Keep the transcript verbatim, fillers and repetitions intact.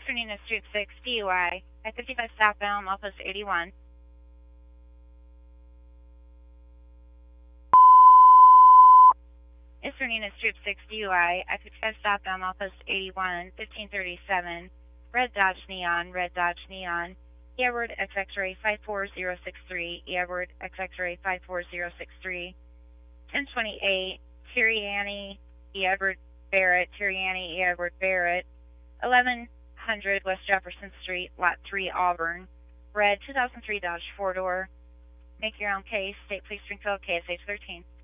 Eastern Union Street six, D U I, I fifty-five southbound, Milepost eighty-one. Eastern Union Street six, D U I, I fifty-five southbound, Milepost eighty-one, fifteen thirty-seven, red Dodge Neon, red Dodge Neon, Edward X X-ray five four zero six three, Edward X X-ray five four zero six three, ten twenty-eight, Terry Annie, Edward Barrett, Terry Annie, Edward Barrett, eleven hundred West Jefferson Street, Lot three, Auburn, red two thousand three Dodge four-door. Make your own case, State Police Springfield, K S H thirteen.